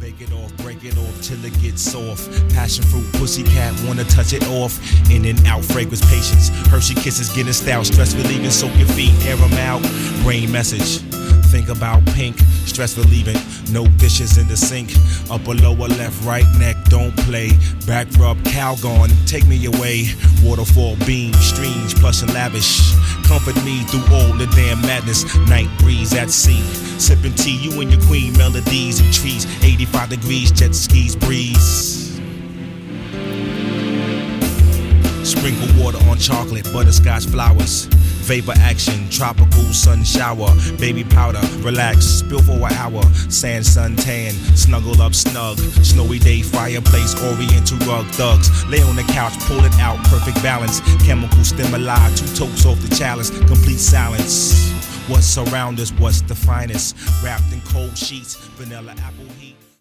Bake it off, break it off till it gets soft. Passion fruit, pussycat, wanna touch it off. In and out, fragrance, patience. Hershey kisses, getting style. Stress relieving, soak your feet, air them out. Brain message. Think about pink, stress relieving. No dishes in the sink. Upper, lower, left, right, neck, don't play. Back rub, Calgon, take me away. Waterfall, beam, streams, plush and lavish. Comfort me through all the damn madness. Night breeze at sea. Sipping tea, you and your queen, melodies and trees. 85 degrees, jet skis, breeze. Sprinkle water on chocolate, butterscotch flowers. Vapor action, tropical sun shower. Baby powder, relax, spill for an hour. Sand, sun, tan, snuggle up snug. Snowy day, fireplace, oriental rug. Thugs, lay on the couch, pull it out, perfect balance. Chemical stimuli, 2 toes off the chalice. Complete silence. What's around us, what's the finest? Wrapped in cold sheets, vanilla apple heat.